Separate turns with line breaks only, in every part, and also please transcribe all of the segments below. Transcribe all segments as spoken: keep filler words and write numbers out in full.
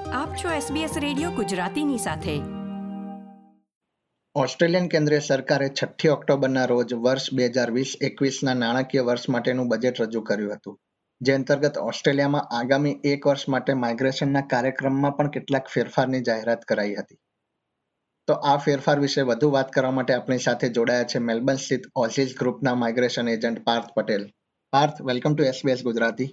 આપ છો SBS radio ગુજરાતીની સાથે.
ઓસ્ટ્રેલિયન કેન્દ્રીય સરકારે છઠ્ઠી ઓક્ટોબરના રોજ વર્ષ બે હજાર વીસ એકવીસના નાણાકીય વર્ષ માટેનું બજેટ રજૂ કર્યું હતું, જે અંતર્ગત ઓસ્ટ્રેલિયામાં આગામી એક વર્ષ માટે માઇગ્રેશનના કાર્યક્રમમાં પણ કેટલાક ફેરફારની જાહેરાત કરાઈ હતી. તો આ ફેરફાર વિશે વધુ વાત કરવા માટે આપણી સાથે જોડાયા છે મેલબર્ન સ્થિત ઓઝીઝ ગ્રુપના migration agent Parth Patel. Parth, welcome to SBS Gujarati.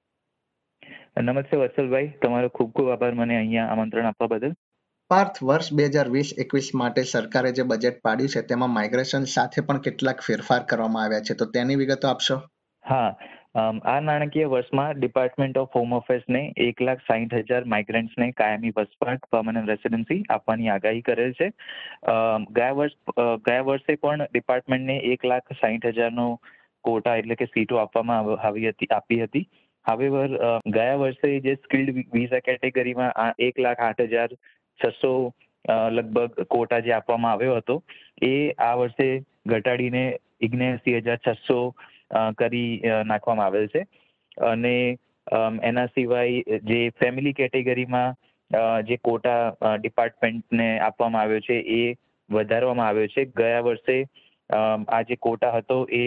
નમસ્તે વત્સલભાઈ, તમારો ખૂબ ખૂબ આભાર મને અહીંયા આમંત્રણ આપવા બદલ.
પાર્થ, વર્ષ બે હજાર વીસ એકવીસ માટે સરકારે જે બજેટ પાડ્યું છે તેમાં માઇગ્રેશન સાથે પણ કેટલાક ફેરફાર કરવામાં આવ્યા છે, તો તેની વિગતો આપશો?
હા, આ નાણાકીય વર્ષમાં ડિપાર્ટમેન્ટ ઓફ હોમ અફેર્સને એક લાખ સાહીઠ હજાર માઇગ્રન્ટ્સને કાયમી વસવાટ પર્મનન્ટ રેસિડેન્સી આપવાની આગાહી કરેલ છે. ગયા વર્ષ ગયા વર્ષે પણ ડિપાર્ટમેન્ટને એક લાખ સાહીઠ હજારનો કોટા એટલે કે સીટો આપવામાં આવી હતી આપી હતી. હાવેવર ગયા વર્ષે જે સ્કિલ્ડ વિઝા કેટેગરીમાં આ એક લાખ આઠ હજાર છસો લગભગ કોટા જે આપવામાં આવ્યો હતો એ આ વર્ષે ઘટાડીને ઓગણએંસી હજાર છસો કરી નાખવામાં આવેલ છે. અને એના સિવાય જે ફેમિલી કેટેગરીમાં જે કોટા ડિપાર્ટમેન્ટને આપવામાં આવ્યો છે એ વધારવામાં આવ્યો છે. ગયા વર્ષે આ જે કોટા હતો એ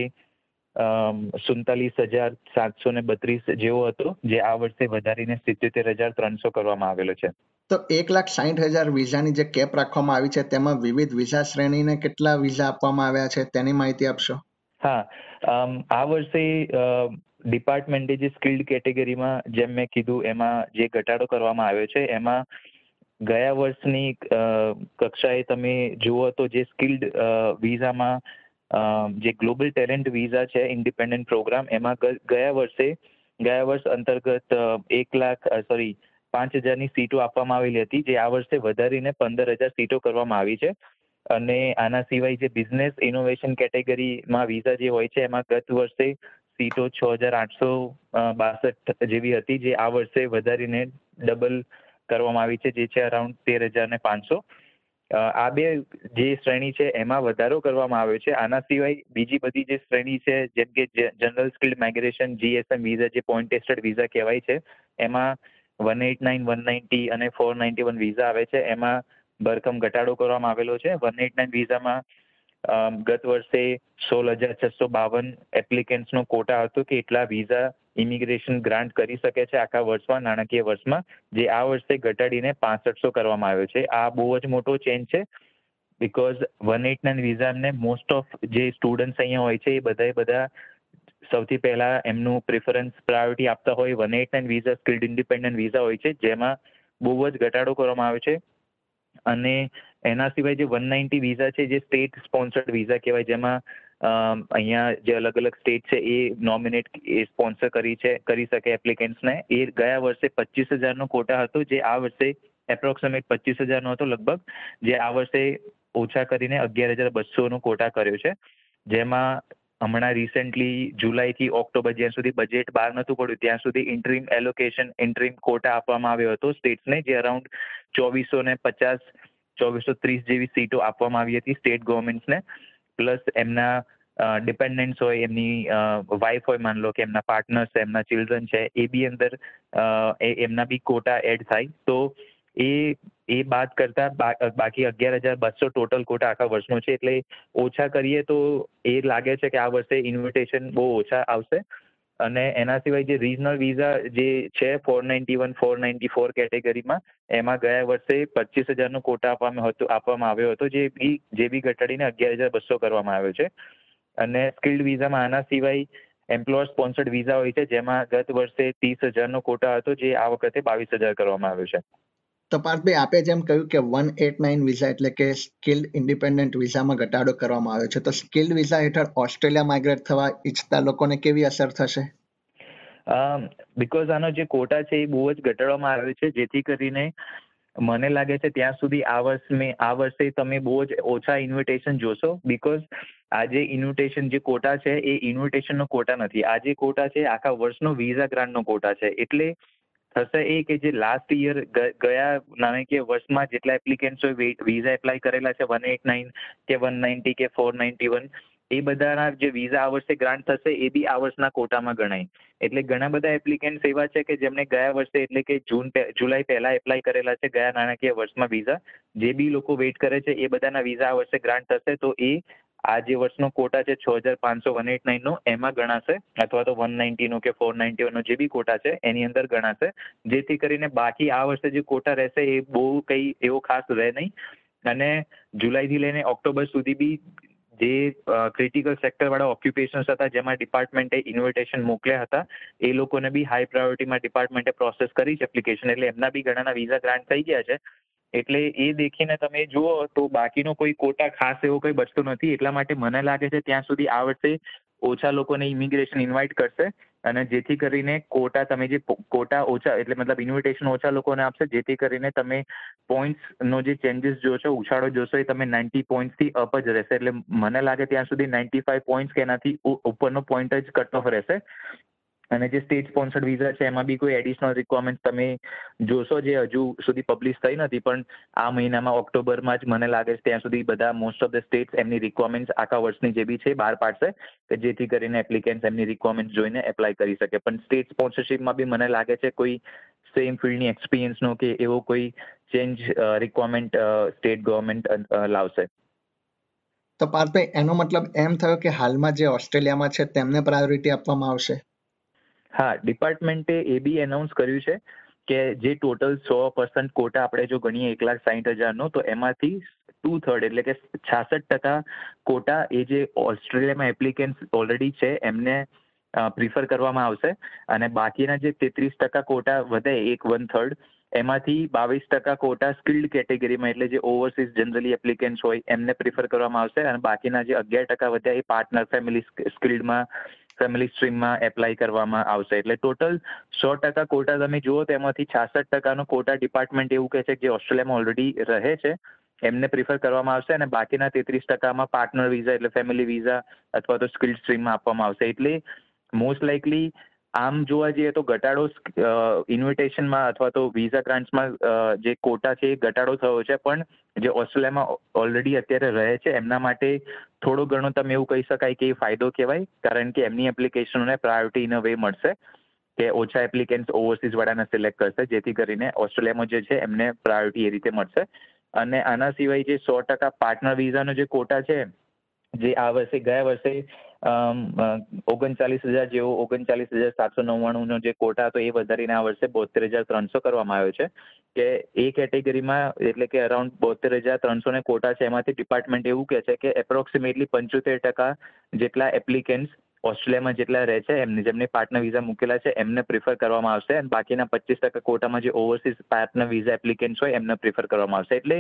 સુડતાલીસ હજાર સાતસો ને બત્રીસ જેવો હતો, જે આ વર્ષે વધારીને સિત્યોતેર હજાર ત્રણસો કરવામાં આવેલો છે.
તો એક લાખ સાહીઠ હજાર વિઝાની જે કેપ રાખવામાં આવી છે તેમાં વિવિધ વિઝા શ્રેણીને કેટલા વિઝા આપવામાં આવ્યા છે તેની માહિતી આપશો?
હા, આ વર્ષે ડિપાર્ટમેન્ટે જે સ્કિલ્ડ કેટેગરીમાં જેમ મેં કીધું એમાં જે ઘટાડો કરવામાં આવ્યો છે એમાં ગયા વર્ષની કક્ષાએ તમે જુઓ તો જે સ્કિલ્ડ વિઝામાં જે ગ્લોબલ ટેલેન્ટ વિઝા છે ઇન્ડિપેન્ડન્ટ પ્રોગ્રામ, એમાં ગયા વર્ષે ગયા વર્ષ અંતર્ગત એક લાખ સોરી પાંચ હજારની સીટો આપવામાં આવેલી હતી, જે આ વર્ષે વધારીને પંદર હજાર સીટો કરવામાં આવી છે. અને આના સિવાય જે બિઝનેસ ઇનોવેશન કેટેગરીમાં વિઝા જે હોય છે એમાં ગત વર્ષે સીટો છ હજાર આઠસો બાસઠ જેવી હતી, જે આ વર્ષે વધારીને ડબલ કરવામાં આવી છે, જે છે અરાઉન્ડ તેર હજાર ને પાંચસો. આ બે જે શ્રેણી છે એમાં વધારો કરવામાં આવ્યો છે. આના સિવાય બીજી બધી જે શ્રેણી છે જેમ કે general skilled migration GSM visa જે પોઈન્ટ ટેસ્ટેડ વિઝા કહેવાય છે, એમાં one eight nine one ninety અને ફોર નાઇન્ટી વન વિઝા આવે છે, એમાં ભરખમ ઘટાડો કરવામાં આવેલો છે. વન એટ નાઇન વિઝામાં ગત વર્ષે સોળ હજાર છસો બાવન એપ્લિકેન્ટ્સનો કોટા હતો કે એટલા વિઝા ઇમિગ્રેશન ગ્રાન્ટ કરી શકે છે આખા વર્ષમાં નાણાકીય વર્ષમાં, જે આ વર્ષે ઘટાડીને પાસઠસો કરવામાં આવ્યો છે. આ બહુ જ મોટો ચેન્જ છે, બિકોઝ વન એટ નાઇન વિઝાને મોસ્ટ ઓફ જે સ્ટુડન્ટ્સ અહીંયા હોય છે એ બધા બધા સૌથી પહેલા એમનું પ્રિફરન્સ પ્રાયોરિટી આપતા હોય one eight nine visa skilled independent visa હોય છે, જેમાં બહુ જ ઘટાડો કરવામાં આવ્યો છે. અને એના સિવાય જે વન નાઇન્ટી વિઝા છે જે સ્ટેટ સ્પોન્સર્ડ વિઝા કહેવાય, જેમાં અહીંયા જે અલગ અલગ સ્ટેટ છે એ નોમિનેટ એ સ્પોન્સર કરી છે કરી શકે એપ્લિકેન્ટ્સને, એ ગયા વર્ષે પચીસ હજારનો કોટા હતો, જે આ વર્ષે એપ્રોક્સિમેટ પચીસ હજારનો હતો લગભગ, જે આ વર્ષે ઓછા કરીને અગિયાર હજાર બસોનો કોટા કર્યો છે. જેમાં હમણાં રિસેન્ટલી જુલાઈથી ઓક્ટોબર જ્યાં સુધી બજેટ બહાર નહોતું પડ્યું ત્યાં સુધી ઇન્ટરીમ એલોકેશન ઇન્ટરીમ કોટા આપવામાં આવ્યો હતો સ્ટેટ્સને, જે અરાઉન્ડ ચોવીસો ને પચાસ ચોવીસો ત્રીસ જેવી સીટો આપવામાં આવી હતી સ્ટેટ ગવર્મેન્ટ્સને. પ્લસ એમના ડિપેન્ડન્ટ્સ હોય, એમની વાઇફ હોય, માન લો કે એમના પાર્ટનર્સ છે, એમના ચિલ્ડ્રન છે, એ બી અંદર એમના બી કોટા એડ થાય. તો એ એ બાદ કરતા બાકી અગિયાર હજાર બસો ટોટલ કોટા આખા વર્ષનો છે, એટલે ઓછા કરીએ તો એ લાગે છે કે આ વર્ષે ઇન્વિટેશન બહુ ઓછા આવશે. અને એના સિવાય જે રિજનલ વિઝા જે છે four ninety one four ninety four કેટેગરીમાં, એમાં ગયા વર્ષે પચીસ હજારનો કોટા આપવામાં હતો આપવામાં આવ્યો હતો, જે બી જે બી ઘટાડીને અગિયાર હજાર બસો કરવામાં આવ્યો છે. અને સ્કિલ્ડ વિઝામાં આના સિવાય એમ્પ્લોયર સ્પોન્સર્ડ વિઝા હોય છે, જેમાં ગત વર્ષે ત્રીસ હજારનો કોટા હતો, જે આ વખતે બાવીસ હજાર કરવામાં આવ્યો છે.
તો પાર્થભાઈ, આપે જેમ કહ્યું કે વન એટ નાઇન વિઝા એટલે કે સ્કિલ્ડ ઇન્ડિપેન્ડન્ટ વિઝામાં ઘટાડો કરવામાં આવ્યો છે, તો સ્કિલ્ડ વિઝા હેઠળ ઓસ્ટ્રેલિયા માઇગ્રેટ થવા ઈચ્છતા લોકોને કેવી અસર થશે?
બિકોઝ આનો જે કોટા છે એ બહુ જ ઘટાડવામાં આવ્યો છે, જેથી કરીને મને લાગે છે ત્યાં સુધી આ વર્ષ આ વર્ષે તમે બહુ જ ઓછા ઇન્વિટેશન જોશો. બિકોઝ આ જે ઇન્વિટેશન જે કોટા છે એ ઇન્વિટેશનનો કોટા નથી, આ જે કોટા છે આખા વર્ષનો વિઝા ગ્રાન્ટનો કોટા છે. એટલે થશે એ કે જે લાસ્ટ યર ગયા નાણાકીય વર્ષમાં જેટલા એપ્લિકેન્ટ્સોએ વિઝા એપ્લાય કરેલા છે વન એટ નાઇન કે વન નાઇન્ટી કે ફોર નાઇન્ટી વન, એ બધાના જે વિઝા આ વર્ષે ગ્રાન્ટ થશે એ બી આ વર્ષના કોટામાં ગણાય. એટલે ઘણા બધા એપ્લિકેન્ટ્સ એવા છે કે જેમને ગયા વર્ષે એટલે કે જૂન જુલાઈ પહેલા એપ્લાય કરેલા છે ગયા નાણાકીય વર્ષમાં વિઝા, જે બી લોકો વેઇટ કરે છે એ બધાના વિઝા આ વર્ષે ગ્રાન્ટ થશે. તો એ આ જે વર્ષનો કોટા છે છ હજાર પાંચસો વન એટ નાઇન નો એમાં ગણાશે, અથવા તો વન નાઇન્ટી નો કે ફોર નાઇન્ટી નો જે બી કોટા છે એની અંદર ગણાશે. જેથી કરીને બાકી આ વર્ષે જે કોટા રહેશે એ બહુ કંઈ એવો ખાસ રહે નહીં. અને જુલાઈથી લઈને ઓક્ટોબર સુધી બી જે ક્રિટિકલ સેક્ટર વાળા ઓક્યુપેશન્સ હતા જેમાં ડિપાર્ટમેન્ટે ઇન્વિટેશન મોકલ્યા હતા એ લોકોને બી હાઈ પ્રાયોરિટીમાં ડિપાર્ટમેન્ટે પ્રોસેસ કરી છે એપ્લિકેશન, એટલે એમના બી ઘણાના વિઝા ગ્રાન્ટ થઈ ગયા છે. એટલે એ દેખીને તમે જુઓ તો બાકીનો કોઈ કોટા ખાસ એવો કોઈ બચતો નથી. એટલા માટે મને લાગે છે ત્યાં સુધી આ વર્ષે ઓછા લોકોને ઇમિગ્રેશન ઇન્વાઇટ કરશે, અને જેથી કરીને કોટા તમે જે કોટા ઓછા એટલે મતલબ ઇન્વિટેશન ઓછા લોકોને આપશે, જેથી કરીને તમે પોઈન્ટ્સનો જે ચેન્જીસ જોશો, ઉછાળો જોશો, એ તમે નાઇન્ટી પોઈન્ટ્સથી અપ જ રહેશે. એટલે મને લાગે ત્યાં સુધી નાઇન્ટી ફાઈવ પોઈન્ટ્સ કે એનાથી ઉપરનો પોઈન્ટ જ કટ ઓફ રહેશે. અને જે સ્ટેટ સ્પોન્સર્ડ વિઝા છે એમાં બી કોઈ એડિશનલ રિક્વાયરમેન્ટ તમે જોશો જે હજુ સુધી પબ્લિશ થઈ નથી, પણ આ મહિનામાં ઓક્ટોબરમાં જ મને લાગે છે ત્યાં સુધી બધા મોસ્ટ ઓફ ધ સ્ટેટ્સ એમની રિક્વાયરમેન્ટ આખા વર્ષની જે બી છે બહાર પાડશે, કે જેથી કરીને એપ્લિકેન્ટ એમની રિક્વાયરમેન્ટ જોઈને એપ્લાય કરી શકે. પણ સ્ટેટ સ્પોન્સરશિપમાં બી મને લાગે છે કોઈ સેમ ફિલ્ડની એક્સપિરિયન્સનો કે એવો કોઈ ચેન્જ રિક્વાયરમેન્ટ સ્ટેટ ગવર્મેન્ટ લાવશે.
તો પાર્થભાઈ, એનો મતલબ એમ થયો કે હાલમાં જે ઓસ્ટ્રેલિયામાં છે તેમને પ્રાયોરિટી આપવામાં આવશે?
હા, ડિપાર્ટમેન્ટે એ બી એનાઉન્સ કર્યું છે કે જે ટોટલ સો પર્સન્ટ કોટા આપણે જો ગણીએ એક લાખ સાહીઠ હજારનો, તો એમાંથી ટુ થર્ડ એટલે કે છાસઠ ટકા કોટા એ જે ઓસ્ટ્રેલિયામાં એપ્લિકેન્ટ ઓલરેડી છે એમને પ્રિફર કરવામાં આવશે, અને બાકીના જે તેત્રીસ ટકા કોટા વધે એક વન થર્ડ એમાંથી બાવીસ ટકા કોટા સ્કિલ્ડ કેટેગરીમાં એટલે જે ઓવરસીઝ જનરલી એપ્લિકેન્ટ્સ હોય એમને પ્રિફર કરવામાં આવશે, અને બાકીના જે અગિયાર ટકા વધ્યા એ પાર્ટનર ફેમિલી સ્કિલ્ડમાં ફેમિલી સ્ટ્રીમમાં એપ્લાય કરવામાં આવશે. એટલે ટોટલ સો ટકા કોટા તમે જુઓ તો એમાંથી છાસઠ ટકાનો કોટા ડિપાર્ટમેન્ટ એવું કહે છે કે જે ઓસ્ટ્રેલિયામાં ઓલરેડી રહે છે એમને પ્રિફર કરવામાં આવશે, અને બાકીના તેત્રીસ ટકામાં પાર્ટનર વિઝા એટલે ફેમિલી વિઝા અથવા તો સ્કિલ્ડ સ્ટ્રીમમાં આપવામાં આવશે. એટલે મોસ્ટ લાઇકલી આમ જોવા જઈએ તો ઘટાડો ઇન્વિટેશનમાં અથવા તો વિઝા ગ્રાન્ટ્સમાં જે કોટા છે એ ઘટાડો થયો છે, પણ જે ઓસ્ટ્રેલિયામાં ઓલરેડી અત્યારે રહે છે એમના માટે થોડો ઘણો તમે એવું કહી શકાય કે એ ફાયદો કહેવાય, કારણ કે એમની એપ્લિકેશનોને પ્રાયોરિટી ઇન અ વે મળશે કે ઓછા એપ્લિકેન્ટ ઓવરસીઝ વાળાને સિલેક્ટ કરશે, જેથી કરીને ઓસ્ટ્રેલિયામાં જે છે એમને પ્રાયોરિટી એ રીતે મળશે. અને આના સિવાય જે સો ટકા પાર્ટનર વિઝાનો જે કોટા છે જે આ વર્ષે ગયા વર્ષે ઓગણચાલીસ હજાર જેવો ઓગણચાલીસ હજાર સાતસો નવ્વાણુંનો જે કોટા હતો એ વધારીને આ વર્ષે બોતેર હજાર ત્રણસો કરવામાં આવ્યો છે. કે એ કેટેગરીમાં એટલે કે અરાઉન્ડ બોતેર હજાર ત્રણસો ને કોટા છે, એમાંથી ડિપાર્ટમેન્ટ એવું કહે છે કે એપ્રોક્સિમેટલી પંચોતેર ટકા જેટલા એપ્લિકેન્ટ્સ ઓસ્ટ્રેલિયામાં જેટલા રહે છે એમને જેમને પાર્ટનર વિઝા મૂકેલા છે એમને પ્રિફર કરવામાં આવશે, અને બાકીના પચીસ ટકા કોટામાં જે ઓવરસીઝ પાર્ટનર વિઝા એપ્લિકેન્ટ્સ હોય એમને પ્રિફર કરવામાં આવશે. એટલે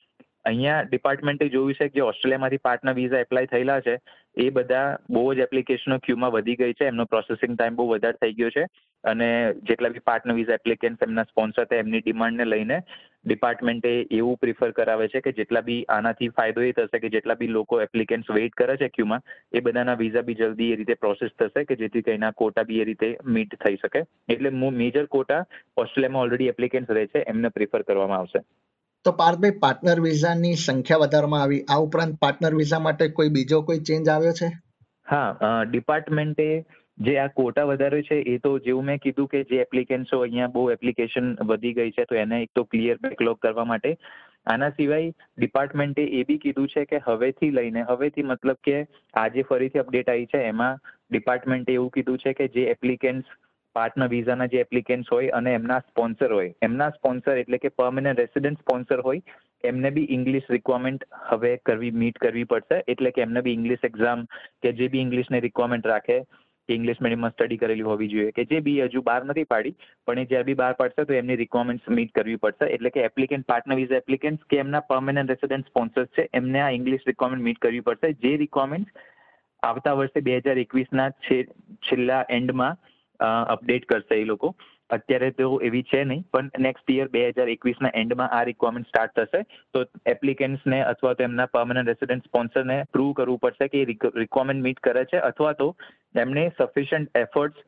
અહીંયા ડિપાર્ટમેન્ટે જોયું છે કે જે ઓસ્ટ્રેલિયામાંથી પાર્ટનર વિઝા એપ્લાય થયેલા છે એ બધા બહુ જ એપ્લિકેશનો ક્યુમાં વધી ગઈ છે, એમનો પ્રોસેસિંગ ટાઈમ બહુ વધારે થઈ ગયો છે, અને જેટલા બી પાર્ટનર વિઝા એપ્લિકેન્ટ એમના સ્પોન્સર હતા એમની ડિમાન્ડને લઈને ડિપાર્ટમેન્ટે એવું પ્રિફર કરાવે છે કે જેટલા બી આનાથી ફાયદો એ થશે કે જેટલા બી લોકો એપ્લિકેન્ટ્સ વેઇટ કરે છે ક્યુમાં એ બધાના વિઝા બી જલ્દી એ રીતે પ્રોસેસ થશે કે જેથી કરીને કોટા બી એ રીતે મીટ થઈ શકે. એટલે મેજર કોટા ઓસ્ટ્રેલિયામાં ઓલરેડી એપ્લિકેન્ટ્સ રહે છે એમને પ્રિફર કરવામાં આવશે.
તો પાર્થભાઈ, પાર્ટનર વિઝાની સંખ્યા વધારવામાં આવી, આ ઉપરાંત પાર્ટનર વિઝા માટે કોઈ બીજો કોઈ ચેન્જ આવ્યો છે?
હા, ડિપાર્ટમેન્ટે જે આ કોટા વધાર્યો છે એ તો જેવું મેં કીધું કે જે એપ્લિકેન્ટ્સો અહીંયા બહુ એપ્લિકેશન વધી ગઈ છે તો એને એક તો ક્લિયર બેકલોગ કરવા માટે. આના સિવાય ડિપાર્ટમેન્ટે એ બી કીધું છે કે હવેથી લઈને હવેથી મતલબ કે આજે ફરીથી અપડેટ આવી છે એમાં ડિપાર્ટમેન્ટે એવું કીધું છે કે જે એપ્લિકેન્ટ્સ પાર્ટનર વિઝાના જે એપ્લિકેન્ટ્સ હોય અને એમના સ્પોન્સર હોય, એમના સ્પોન્સર એટલે કે પરમનન્ટ રેસિડેન્ટ સ્પોન્સર હોય એમને બી ઇંગ્લિશ રિક્વાયરમેન્ટ હવે કરવી મીટ કરવી પડશે. એટલે કે એમને બી ઇંગ્લિશ એક્ઝામ કે જે બી ઇંગ્લિશની રિક્વાયરમેન્ટ રાખે કે ઇંગ્લિશ મીડિયમમાં સ્ટડી કરેલી હોવી જોઈએ કે જે બી હજુ બહાર નથી પાડી પણ એ જ્યારે બી બહાર પાડશે તો એમની રિક્વાયરમેન્ટ્સ મીટ કરવી પડશે. એટલે કે એપ્લિકેન્ટ પાર્ટનર વિઝા એપ્લિકેન્ટ કે એમના પરમનન્ટ રેસિડેન્ટ સ્પોન્સર્સ છે એમને આ ઇંગ્લિશ રિક્વાયરમેન્ટ મીટ કરવી પડશે, જે રિક્વાયરમેન્ટ આવતા વર્ષે બે હજાર એકવીસના છેલ્લા એન્ડમાં અપડેટ કરશે એ લોકો. અત્યારે તો એવી છે નહીં, પણ નેક્સ્ટ યર બે હજાર એકવીસના એન્ડમાં આ રિક્વાયરમેન્ટ સ્ટાર્ટ થશે. તો એપ્લિકેન્ટ્સને અથવા તો એમના પરમનન્ટ રેસિડેન્ટ સ્પોન્સરને પ્રૂવ કરવું પડશે કે એ રિક્વાયરમેન્ટ મીટ કરે છે, અથવા તો એમને સફિશિયન્ટ એફર્ટ્સ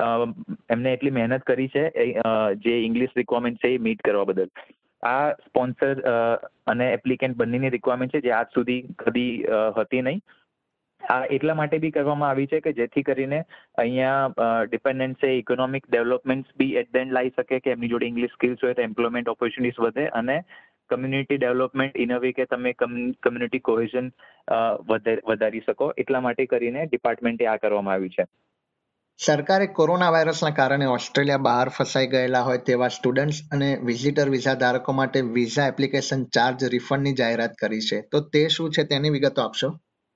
એમને એટલી મહેનત કરી છે જે ઇંગ્લિશ રિક્વાયરમેન્ટ છે એ મીટ કરવા બદલ. આ સ્પોન્સર અને એપ્લિકેન્ટ બંનેની રિક્વાયરમેન્ટ છે જે આજ સુધી કદી હતી નહીં. આ એટલા માટે બી કરવામાં આવી છે કે જેથી કરીને અહીંયા ડિપેન્ડન્સે ઇકોનોમિક ડેવલપમેન્ટ્સ બી એટ ધ એન્ડ લાવી શકે કે એમની જોડે ઇંગ્લિશ સ્કિલ્સ હોય તો એમ્પ્લોયમેન્ટ ઓપોર્ચ્યુનિટીઝ વધે અને community development in a way કે તમે કમ્યુનિટી કોહેઝન વધારી શકો. એટલા માટે કરીને ડિપાર્ટમેન્ટે આ કરવામાં આવ્યું છે.
સરકારે કોરોના વાયરસના કારણે ઓસ્ટ્રેલિયા બહાર ફસાઈ ગયેલા હોય તેવા સ્ટુડન્ટ્સ અને વિઝિટર વિઝા ધારકો માટે વિઝા એપ્લિકેશન ચાર્જ રિફંડની જાહેરાત કરી છે. તો તે શું છે તેની વિગતો આપશો?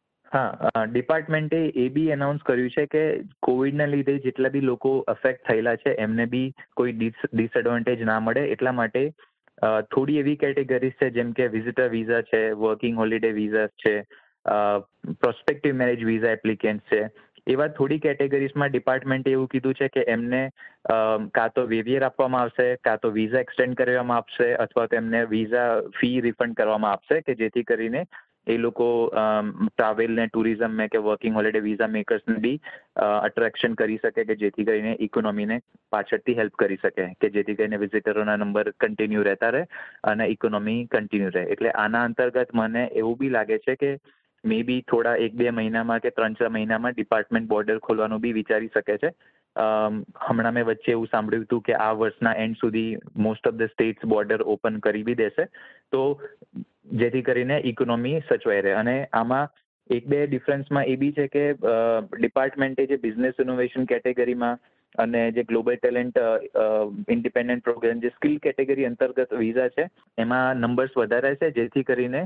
હા, ડિપાર્ટમેન્ટે એ બી એનાઉન્સ કર્યું છે કે કોવિડના લીધે જેટલા બી લોકો અફેક્ટ થયેલા છે એમને બી કોઈ ડિસએડવાન્ટેજ ના મળે એટલા માટે થોડી એવી કેટેગરીઝ છે જેમ કે વિઝિટર વિઝા છે, વર્કિંગ હોલિડે વિઝા છે, પ્રોસ્પેક્ટિવ મેરેજ વિઝા એપ્લિકેન્ટ છે, એવા થોડી કેટેગરીઝમાં ડિપાર્ટમેન્ટે એવું કીધું છે કે એમને કાં તો વેવિયર આપવામાં આવશે, કાં તો વિઝા એક્સટેન્ડ કરવામાં આપશે અથવા તો એમને વિઝા ફી રિફંડ કરવામાં આપશે કે જેથી કરીને એ લોકો ટ્રાવેલ ને ટુરિઝમ મેં કે વર્કિંગ હોલિડે વિઝા મેકર્સને બી અટ્રેક્શન કરી શકે કે જેથી કરીને ઇકોનોમીને પાછળથી હેલ્પ કરી શકે કે જેથી કરીને વિઝિટરોના નંબર કન્ટિન્યુ રહેતા રહે અને ઇકોનોમી કન્ટિન્યુ રહે. એટલે આના અંતર્ગત મને એવું બી લાગે છે કે મે બી થોડા એક બે મહિનામાં કે ત્રણ ચાર મહિનામાં ડિપાર્ટમેન્ટ બોર્ડર ખોલવાનું બી વિચારી શકે છે. હમણાં મેં વચ્ચે એવું સાંભળ્યું હતું કે આ વર્ષના એન્ડ સુધી most of the states border open કરી બી દેશે તો જેથી કરીને ઇકોનોમી સચવાઈ રહે. અને આમાં એક બે ડિફરન્સમાં એ બી છે કે ડિપાર્ટમેન્ટે જે બિઝનેસ ઇનોવેશન કેટેગરીમાં અને જે ગ્લોબલ ટેલેન્ટ ઇન્ડિપેન્ડન્ટ પ્રોગ્રામ જે સ્કિલ કેટેગરી અંતર્ગત વિઝા છે એમાં નંબર્સ વધારે છે જેથી કરીને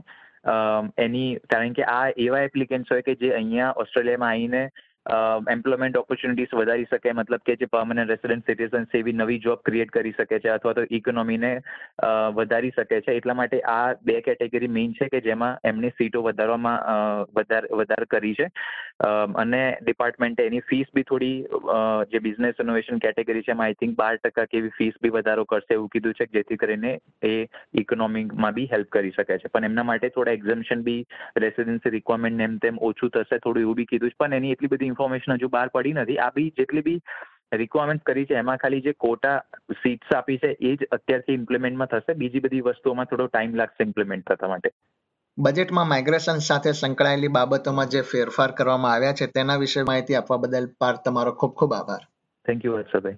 એની કારણ કે આ એવા એપ્લિકેન્ટ્સ હોય કે જે અહીંયા ઓસ્ટ્રેલિયામાં આવીને એમ્પ્લોયમેન્ટ ઓપોર્ચ્યુનિટીઝ વધારી શકે મતલબ કે જે પરમનન્ટ રેસિડેન્ટ સિટીઝન્સ એવી નવી જોબ ક્રિએટ કરી શકે છે અથવા તો ઇકોનોમીને વધારી શકે છે. એટલા માટે આ બે કેટેગરી મેઇન છે કે જેમાં એમની સીટો વધારવામાં વધારે વધારે કરી છે અને ડિપાર્ટમેન્ટે એની ફીસ બી થોડી જે બિઝનેસ ઇનોવેશન કેટેગરી છે એમાં આઈ થિંક બાર ટકા કેવી ફીસ બી વધારો કરશે એવું કીધું છે જેથી કરીને એ ઇકોનોમીમાં બી હેલ્પ કરી શકે છે. પણ એમના માટે થોડા એક્ઝમ્પશન બી રેસિડેન્સી રિક્વાયરમેન્ટ એમ તેમ ઓછું થશે થોડું એવું બી કીધું છે. પણ એની એટલી બધી ઇન્ફોર્મેશન હજુ બહાર પડી નથી. આ બી જેટલી બી રિક્વાયરમેન્ટ કરી છે એમાં ખાલી જે કોટા સીટ્સ આપી છે એ જ અત્યારથી ઇમ્પ્લિમેન્ટમાં થશે. બીજી બધી વસ્તુઓમાં થોડો ટાઈમ લાગશે ઇમ્પ્લિમેન્ટ થવા માટે.
બજેટમાં માઇગ્રેશન સાથે સંકળાયેલી બાબતોમાં જે ફેરફાર કરવામાં આવ્યા છે તેના વિશે માહિતી આપવા બદલ પાર્થ તમારો ખૂબ ખૂબ આભાર.
Thank you Harshbhai.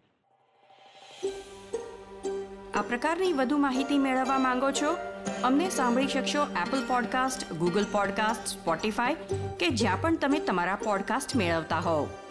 આ પ્રકારની વધુ માહિતી મેળવવા માંગો છો? અમને સાંભળી શકશો Apple podcast, Google podcast, Spotify કે જ્યાં પણ તમે તમારા પોડકાસ્ટ મેળવતા હોવ.